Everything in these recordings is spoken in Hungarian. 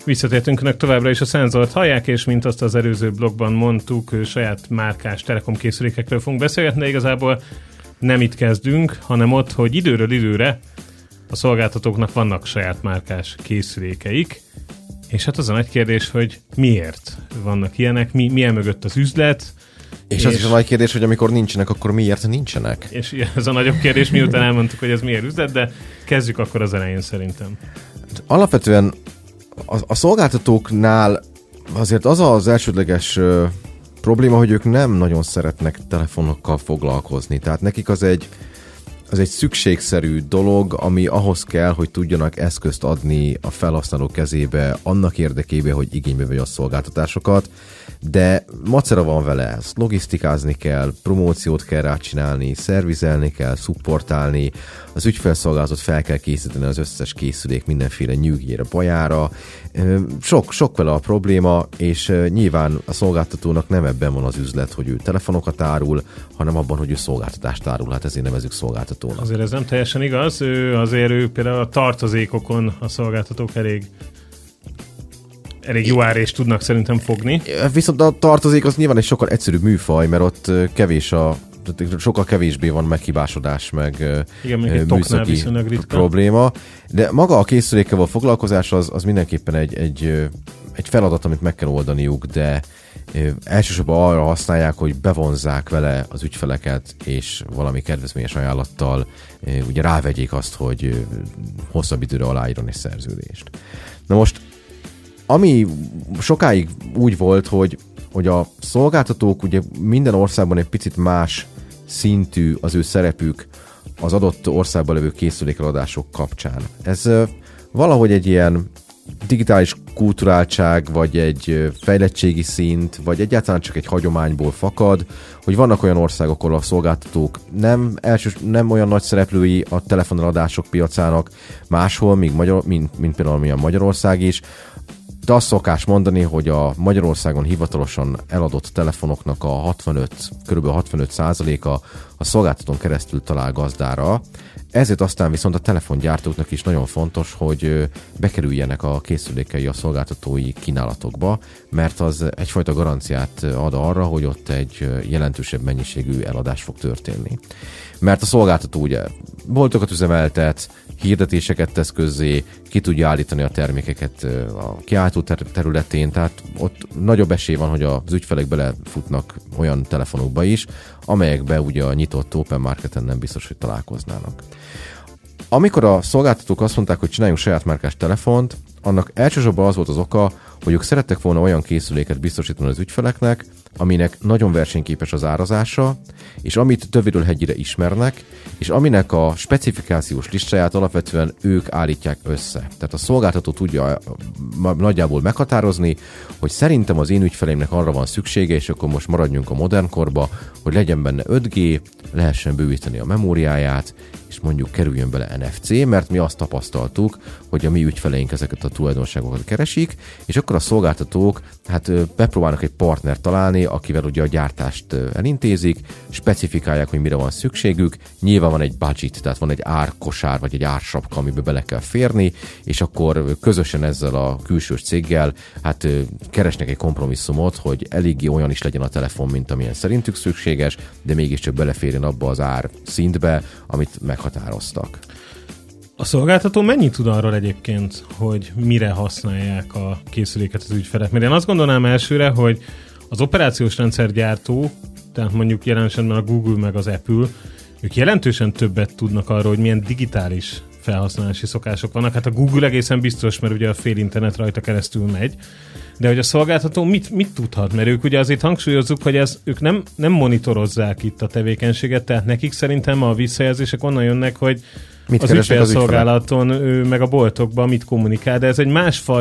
Visszatértünk önök továbbra is a Szenzort hallják, és mint azt az előző blogban mondtuk, saját márkás telekom készülékekről fogunk beszélgetni, de igazából nem itt kezdünk, hanem ott, hogy időről időre a szolgáltatóknak vannak saját márkás készülékeik, és hát az a nagy kérdés, hogy miért vannak ilyenek, milyen mögött az üzlet. És az is a nagy kérdés, hogy amikor nincsenek, akkor miért nincsenek? És ez a nagyobb kérdés, miután elmondtuk, hogy ez miért üzlet, de kezdjük akkor az elején szerintem. Alapvetően a szolgáltatóknál azért az az elsődleges probléma, hogy ők nem nagyon szeretnek telefonokkal foglalkozni. Tehát nekik az egy szükségszerű dolog, ami ahhoz kell, hogy tudjanak eszközt adni a felhasználó kezébe annak érdekében, hogy igénybe vegye a szolgáltatásokat, de macera van vele, ezt logisztikázni kell, promóciót kell rácsinálni, szervizelni kell, szupportálni, az ügyfelszolgálatot fel kell készíteni az összes készülék mindenféle nyűgére, bajára. Sok vele a probléma, és nyilván a szolgáltatónak nem ebben van az üzlet, hogy ő telefonokat árul, hanem abban, hogy ő szolgáltatást árul, hát ezért nevezzük szolgáltatónak. Azért ez nem teljesen igaz, ő például a tartozékokon a szolgáltatók elég jó árést tudnak szerintem fogni. Viszont a tartozék az nyilván egy sokkal egyszerűbb műfaj, mert ott sokkal kevésbé van meghibásodás, meg műszaki probléma. De maga a készülékkel való foglalkozás az mindenképpen egy feladat, amit meg kell oldaniuk, de elsősorban arra használják, hogy bevonzzák vele az ügyfeleket, és valami kedvezményes ajánlattal ugye rávegyék azt, hogy hosszabb időre aláírjon egy szerződést. Na most, ami sokáig úgy volt, hogy a szolgáltatók ugye minden országban egy picit más szintű az ő szerepük az adott országban levő készülékeladások kapcsán. Ez valahogy egy ilyen digitális kulturáltság, vagy egy fejlettségi szint, vagy egyáltalán csak egy hagyományból fakad, hogy vannak olyan országok, ahol a szolgáltatók nem olyan nagy szereplői a telefoneladások piacának máshol, mint például milyen Magyarország is, de azt szokás mondani, hogy a Magyarországon hivatalosan eladott telefonoknak kb. 65%-a a szolgáltatón keresztül talál gazdára. Ezért aztán viszont a telefongyártóknak is nagyon fontos, hogy bekerüljenek a készülékei a szolgáltatói kínálatokba, mert az egyfajta garanciát ad arra, hogy ott egy jelentősebb mennyiségű eladás fog történni. Mert a szolgáltató ugye boltokat üzemeltet, hirdetéseket tesz közzé, ki tudja állítani a termékeket a kiáltó területén, tehát ott nagyobb esély van, hogy az ügyfelek belefutnak olyan telefonokba is, amelyekbe ugye a nyitott open marketen nem biztos, hogy találkoznának. Amikor a szolgáltatók azt mondták, hogy csináljunk saját márkás telefont, annak elsősorban az volt az oka, hogy ők szerettek volna olyan készüléket biztosítani az ügyfeleknek, aminek nagyon versenyképes az árazása, és amit tövéről hegyire ismernek, és aminek a specifikációs listáját alapvetően ők állítják össze. Tehát a szolgáltató tudja nagyjából meghatározni, hogy szerintem az én ügyfeleimnek arra van szüksége, és akkor most maradjunk a modern korba, hogy legyen benne 5G, lehessen bővíteni a memóriáját, és mondjuk kerüljön bele NFC, mert mi azt tapasztaltuk, hogy a mi ügyfeleink ezeket a tulajdonságokat keresik, és akkor a szolgáltatók bepróbálnak egy partnert találni, akivel ugye a gyártást elintézik, specifikálják, hogy mire van szükségük, nyilván van egy budget, tehát van egy árkosár, vagy egy ársapka, amiben bele kell férni, és akkor közösen ezzel a külsős céggel keresnek egy kompromisszumot, hogy eléggé olyan is legyen a telefon, mint amilyen szerintük szükséges, de mégiscsak beleférjen abba az ár szintbe, amit meghatároztak. A szolgáltató mennyit tud arról egyébként, hogy mire használják a készüléket az ügyfelek? Mert én azt gondolnám elsőre, hogy az operációs rendszergyártó, tehát mondjuk jelen esetben a Google meg az Apple, ők jelentősen többet tudnak arról, hogy milyen digitális felhasználási szokások vannak. Hát a Google egészen biztos, mert ugye a fél internet rajta keresztül megy, de hogy a szolgáltató mit tudhat? Mert ők ugye azért hangsúlyozzuk, hogy ők nem monitorozzák itt a tevékenységet, tehát nekik szerintem a visszajelzések onnan jönnek, hogy az ügyfélszolgálaton meg a boltokban mit kommunikál, de ez egy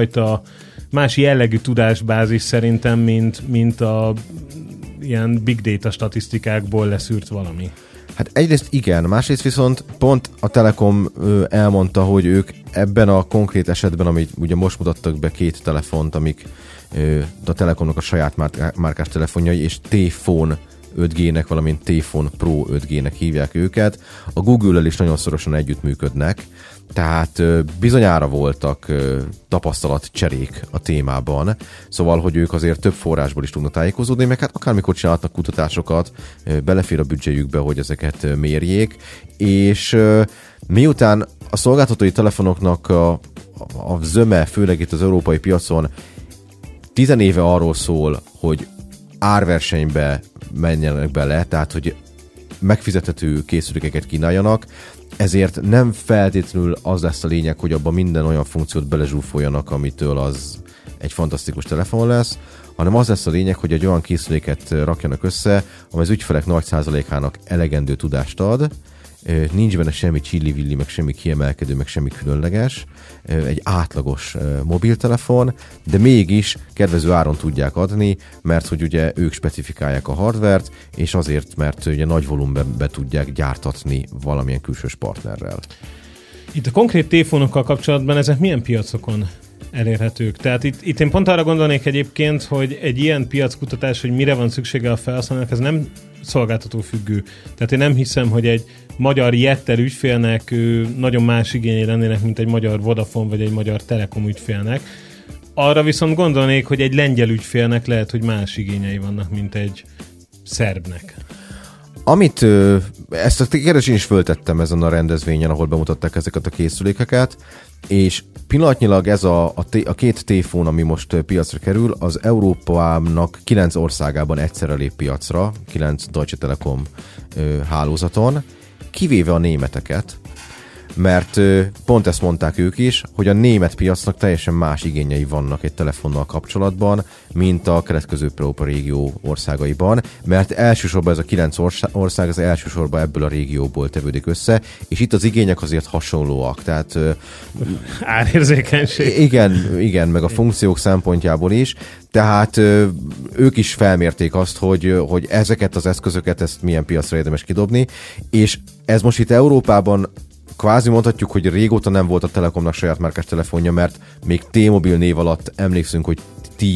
más jellegű tudásbázis szerintem, mint a ilyen big data statisztikákból leszűrt valami. Hát egyrészt igen, másrészt viszont pont a Telekom elmondta, hogy ők ebben a konkrét esetben, amit ugye most mutattak be 2 telefont, amik a Telekomnak a saját márkás telefonjai, és T-Phone 5G-nek, valamint Téfon Pro 5G-nek hívják őket. A Google-el is nagyon szorosan együttműködnek, tehát bizonyára voltak tapasztalatcserék a témában, szóval, hogy ők azért több forrásból is tudnak tájékozódni, meg hát akármikor csináltak kutatásokat, belefér a büdzséjükbe, hogy ezeket mérjék, és miután a szolgáltatói telefonoknak a zöme, főleg itt az európai piacon 10 éve arról szól, hogy árversenybe menjenek bele, tehát hogy megfizethető készülékeket kínáljanak, ezért nem feltétlenül az lesz a lényeg, hogy abban minden olyan funkciót belezsúfoljanak, amitől az egy fantasztikus telefon lesz, hanem az lesz a lényeg, hogy egy olyan készüléket rakjanak össze, amely az ügyfelek nagy százalékának elegendő tudást ad, nincs benne semmi csillivilli, meg semmi kiemelkedő, meg semmi különleges, egy átlagos mobiltelefon, de mégis kedvező áron tudják adni, mert hogy ugye ők specifikálják a hardvert, és azért, mert ugye nagy volumenben tudják gyártatni valamilyen külsős partnerrel. Itt a konkrét téfonokkal kapcsolatban ezek milyen piacokon elérhetők? Tehát itt én pont arra gondolnék egyébként, hogy egy ilyen piackutatás, hogy mire van szüksége a felhasználónak, ez nem szolgáltató függő. Tehát én nem hiszem, hogy egy magyar Jettel ügyfélnek nagyon más igényei lennének, mint egy magyar Vodafone vagy egy magyar Telekom ügyfélnek. Arra viszont gondolnék, hogy egy lengyel ügyfélnek lehet, hogy más igényei vannak, mint egy szerbnek. Amit, ezt a kérdést én is föltettem ezen a rendezvényen, ahol bemutatták ezeket a készülékeket, és pillanatnyilag ez a két téfon, ami most piacra kerül, az Európának 9 országában egyszerre lép piacra, 9 Deutsche Telekom hálózaton, kivéve a németeket, mert pont ezt mondták ők is, hogy a német piacnak teljesen más igényei vannak egy telefonnal kapcsolatban, mint a kelet-közép-európa régió országaiban, mert elsősorban ez a 9 ország az elsősorban ebből a régióból tevődik össze, és itt az igények azért hasonlóak, tehát árérzékenység. Igen, meg a funkciók szempontjából is, tehát ők is felmérték azt, hogy ezeket az eszközöket, ezt milyen piacra érdemes kidobni, és ez most itt Európában kvázi mondhatjuk, hogy régóta nem volt a Telekomnak saját márkás telefonja, mert még T-Mobile név alatt emlékszünk, hogy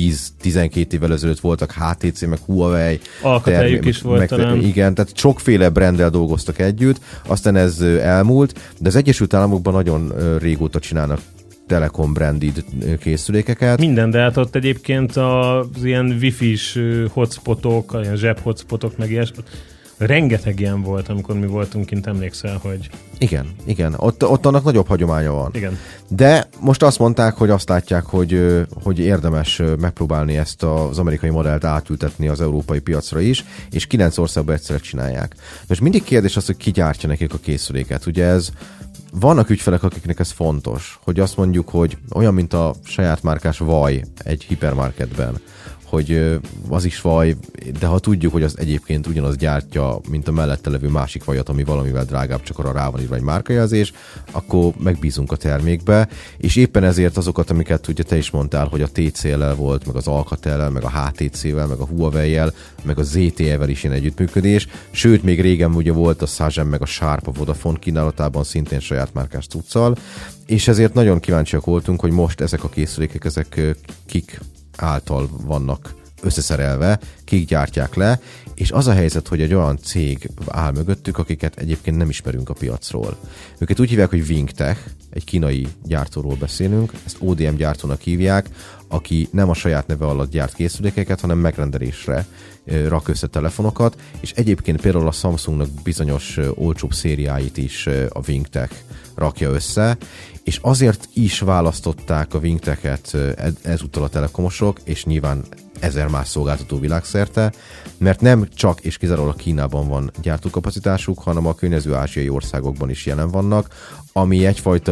10-12 évvel ezelőtt voltak HTC, meg Huawei. Alcateljük is volt talán. Igen, tehát sokféle branddel dolgoztak együtt, aztán ez elmúlt, de az Egyesült Államokban nagyon régóta csinálnak Telekom branded készülékeket. Minden, de hát ott egyébként az ilyen wifi-s hotspotok, ilyen zseb hotspotok, meg ilyesmi. Rengeteg ilyen volt, amikor mi voltunk kint, emlékszel, hogy... Igen. Ott annak nagyobb hagyománya van. Igen. De most azt mondták, hogy azt látják, hogy érdemes megpróbálni ezt az amerikai modellt átültetni az európai piacra is, és 9 országban egyszerre csinálják. Most mindig kérdés az, hogy ki gyártja nekik a készüléket. Ugye vannak ügyfelek, akiknek ez fontos, hogy azt mondjuk, hogy olyan, mint a saját márkás vaj egy hipermarketben, hogy az is vaj, de ha tudjuk, hogy az egyébként ugyanaz gyártja, mint a mellette levő másik vajat, ami valamivel drágább, csak arra rá van írva egy márkajelzés, akkor megbízunk a termékbe, és éppen ezért azokat, amiket ugye te is mondtál, hogy a TCL-el volt, meg az Alcatel-el, meg a HTC-vel, meg a Huawei-el, meg a ZTE-vel is ilyen együttműködés, sőt, még régen ugye volt a Sajem, meg a Sharp a Vodafone kínálatában szintén saját márkás cuccal, és ezért nagyon kíváncsiak voltunk, hogy most ezek a készülékek, ezek kik által vannak összeszerelve, kik gyártják le, és az a helyzet, hogy egy olyan cég áll mögöttük, akiket egyébként nem ismerünk a piacról. Őket úgy hívják, hogy Wingtech, egy kínai gyártóról beszélünk, ezt ODM gyártónak hívják, aki nem a saját neve alatt gyárt készülékeket, hanem megrendelésre rak össze telefonokat, és egyébként például a Samsungnak bizonyos olcsóbb szériáit is a Wingtech rakja össze, és azért is választották a Wingtech-et ezúttal a telekomosok, és nyilván 1000 más szolgáltató világszerte, mert nem csak és kizárólag Kínában van gyártókapacitásuk, hanem a környező ázsiai országokban is jelen vannak, ami egyfajta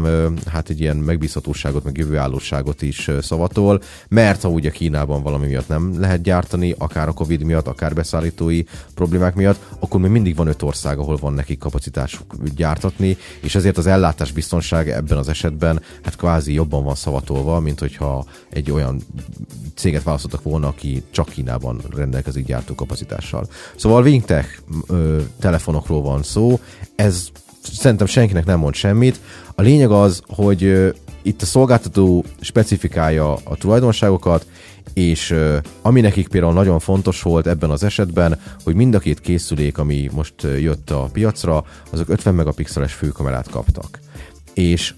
egy ilyen megbízhatóságot, meg jövőállóságot is szavatol, mert ha ugye Kínában valami miatt nem lehet gyártani, akár a Covid miatt, akár beszállítói problémák miatt, akkor még mindig van 5 ország, ahol van nekik kapacitásuk gyártatni, és ezért az ellátásbiztonság ebben az esetben hát kvázi jobban van szavatolva, mint hogyha egy olyan céget választottak volna, aki csak Kínában rendelkezik gyártókapacitással. Szóval Wingtech telefonokról van szó, ez szerintem senkinek nem mond semmit. A lényeg az, hogy itt a szolgáltató specifikálja a tulajdonságokat, És ami nekik például nagyon fontos volt ebben az esetben, hogy mind a két készülék, ami most jött a piacra, azok 50 megapixeles főkamerát kaptak. És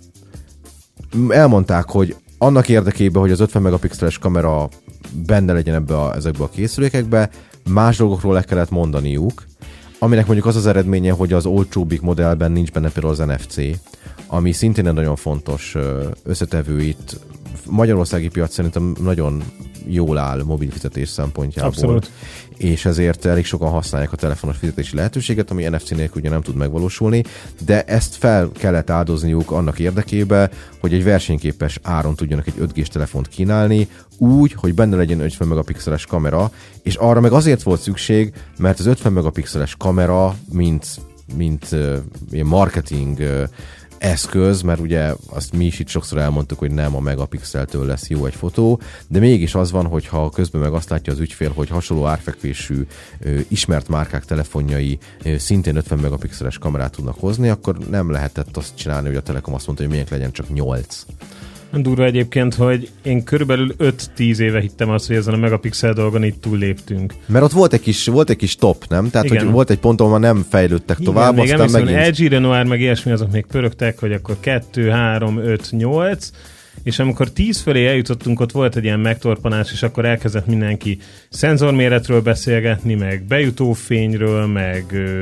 elmondták, hogy annak érdekében, hogy az 50 megapixeles kamera benne legyen ezekbe a készülékekbe, más dolgokról le kellett mondaniuk, aminek mondjuk az az eredménye, hogy az olcsóbbik modellben nincs benne például az NFC, ami szintén egy nagyon fontos összetevő itt. Magyarországi piac szerintem nagyon jól áll mobil fizetés szempontjából. Abszolút. És ezért elég sokan használják a telefonos fizetési lehetőséget, ami NFC nélkül ugye nem tud megvalósulni, de ezt fel kellett áldozniuk annak érdekében, hogy egy versenyképes áron tudjanak egy 5G-s telefont kínálni, úgy, hogy benne legyen 50 megapixeles kamera, és arra meg azért volt szükség, mert az 50 megapixeles kamera, mint ilyen marketing eszköz, mert ugye azt mi is itt sokszor elmondtuk, hogy nem a megapixeltől lesz jó egy fotó, de mégis az van, hogyha közben meg azt látja az ügyfél, hogy hasonló árfekvésű ismert márkák telefonjai szintén 50 megapixeles kamerát tudnak hozni, akkor nem lehetett azt csinálni, hogy a Telekom azt mondta, hogy milyen legyen csak 8. Durva egyébként, hogy én körülbelül 5-10 éve hittem azt, hogy ezen a megapixel dolgon itt túlléptünk. Mert ott volt egy kis top, nem? Tehát, igen. Hogy volt egy pont, ahol nem fejlődtek tovább, igen, aztán megint... LG, Renoir, meg ilyesmi, azok még pörögtek, hogy akkor 2, 3, 5, 8, és amikor 10 fölé eljutottunk, ott volt egy ilyen megtorpanás, és akkor elkezdett mindenki szenzorméretről beszélgetni, meg bejutófényről, meg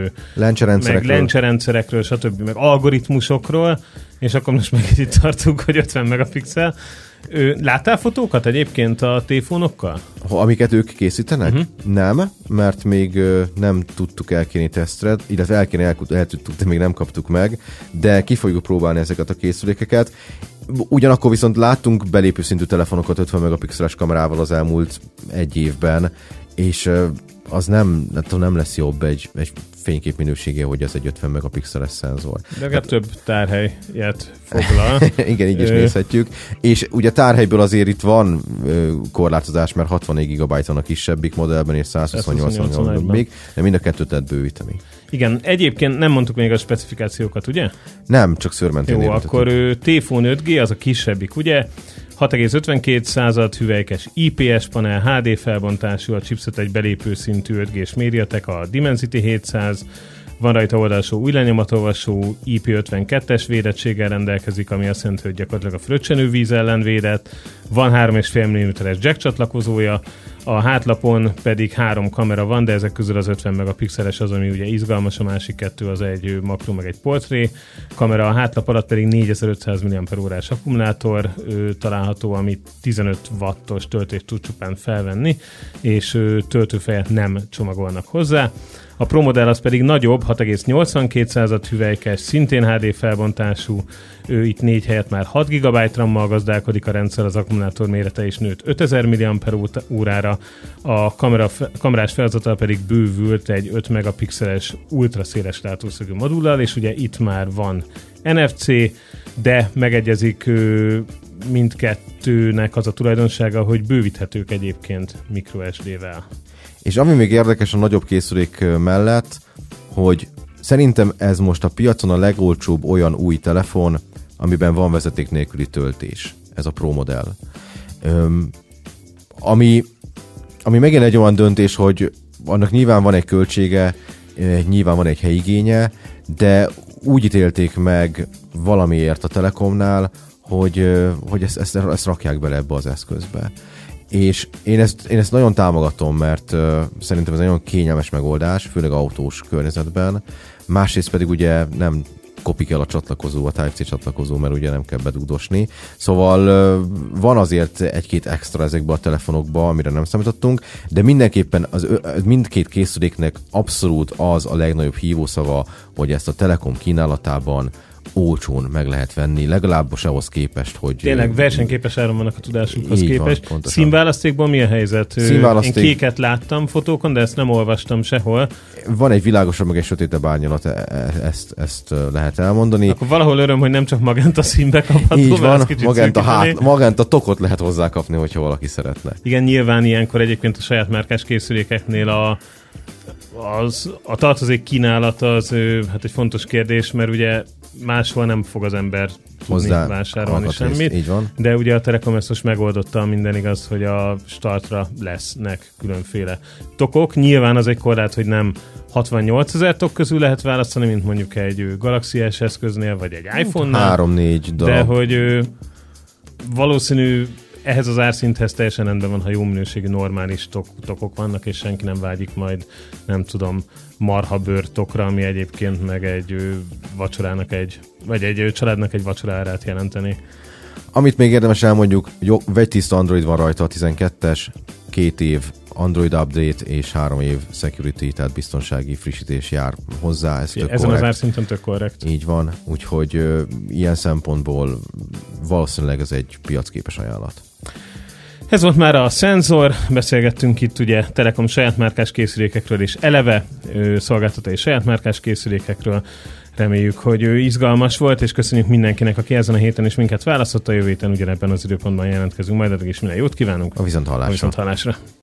lencserendszerekről, stb., meg algoritmusokról, és akkor most meg itt tartunk, hogy 50 megapixel. Láttál fotókat egyébként a téléfonokkal? Amiket ők készítenek? Nem, mert még nem tudtuk elkérni tesztre, illetve el tudtuk, de még nem kaptuk meg, de ki fogjuk próbálni ezeket a készülékeket. Ugyanakkor viszont láttunk belépőszintű telefonokat 50 megapixeles kamerával az elmúlt egy évben, és az nem lesz jobb egy fénykép minősége, hogy ez egy 50 megapixeles szenzor. De több tárhelyet foglal. Igen, így is nézhetjük. És ugye tárhelyből azért itt van korlátozás, mert 64 GB van a kisebbik modellben, és 128 még, de mind a kettőt lehet bővíteni. Igen, egyébként nem mondtuk még a specifikációkat, ugye? Nem, csak szőrmentén. Jó, akkor T-Phone 5G, az a kisebbik, ugye? 6,52 hüvelykes IPS panel, HD felbontású, a chipset egy belépő szintű 5G-s MediaTek, a Dimensity 700, van rajta oldalsó új lenyomatolvasó, IP52-es védettséggel rendelkezik, ami azt jelenti, hogy gyakorlatilag a fröccsenő víz ellen védett, van 3,5 mm-es jack csatlakozója, a hátlapon pedig 3 kamera van, de ezek közül az 50 megapixeles az, ami ugye izgalmas, a másik 2 az egy makro, meg egy portré kamera, a hátlap alatt pedig 4500 mAh-ós akkumulátor található, ami 15 wattos töltést tud csupán felvenni, és töltőfejet nem csomagolnak hozzá. A Pro modell az pedig nagyobb, 6,82 hüvelykes, szintén HD felbontású, itt 4 helyett már 6 GB RAM-mal gazdálkodik a rendszer, az akkumulátor mérete is nőtt 5000 mAh-ra, a kamerás felhozatal pedig bővült egy 5 megapixeles ultraszéles látószögű modullal, és ugye itt már van NFC, de megegyezik mindkettőnek az a tulajdonsága, hogy bővíthetők egyébként microSD-vel. És ami még érdekes a nagyobb készülék mellett, hogy szerintem ez most a piacon a legolcsóbb olyan új telefon, amiben van vezeték nélküli töltés. Ez a Pro modell. Ami megint egy olyan döntés, hogy annak nyilván van egy költsége, nyilván van egy helyigénye, de úgy ítélték meg valamiért a Telekomnál, hogy ezt rakják bele ebbe az eszközbe. És én ezt nagyon támogatom, mert szerintem ez egy nagyon kényelmes megoldás, főleg autós környezetben. Másrészt pedig ugye nem kopik el a csatlakozó, a Type-C csatlakozó, mert ugye nem kell bedugdosni. Szóval van azért egy-két extra ezekbe a telefonokba, amire nem számítottunk, de mindenképpen mindkét készüléknek abszolút az a legnagyobb hívószava, hogy ezt a Telekom kínálatában olcsón meg lehet venni, legalábbis ahhoz képest, hogy... Tényleg versenyképes áron vannak a tudásunkhoz képest. Színválasztékban mi a helyzet? Én kéket láttam fotókon, de ezt nem olvastam sehol. Van egy világosabb, meg egy sötétebb árnyalat, ezt lehet elmondani. Akkor valahol öröm, hogy nem csak magenta színbe kapható. Így van, magenta tokot lehet hozzákapni, hogyha valaki szeretne. Igen, nyilván ilyenkor egyébként a saját márkás készülékeknél a tartozék kínálat az hát egy fontos kérdés, mert ugye máshol nem fog az ember tudni vásárolni semmit. Így van. De ugye a Telekom ezt most megoldotta, minden igaz, hogy a startra lesznek különféle tokok. Nyilván az egy korlát, hogy nem 68 000 tok közül lehet választani, mint mondjuk egy Galaxy S eszköznél, vagy egy iPhone-nál. 3-4 darab. De hogy valószínű ehhez az árszinthez teljesen rendben van, ha jó minőségű normális tokok vannak, és senki nem vágyik majd, nem tudom, marhabőr tokra, ami egyébként meg egy vacsorának vagy egy családnak egy vacsorárát jelenteni. Amit még érdemes elmondjuk, vegytiszta Android van rajta, a 12-es, 2 év Android update és 3 év security, tehát biztonsági frissítés jár hozzá. Ezen az árszinten tök korrekt. Így van, úgyhogy ilyen szempontból valószínűleg ez egy piacképes ajánlat. Ez volt már a Szenzor, beszélgettünk itt ugye Telekom saját márkás készülékekről és eleve szolgáltatói saját márkás készülékekről. Reméljük, hogy izgalmas volt, és köszönjük mindenkinek, aki ezen a héten is minket választott. A jövő héten ugyanebben az időpontban jelentkezünk, majd addig is minden jót kívánunk. A viszonthallásra.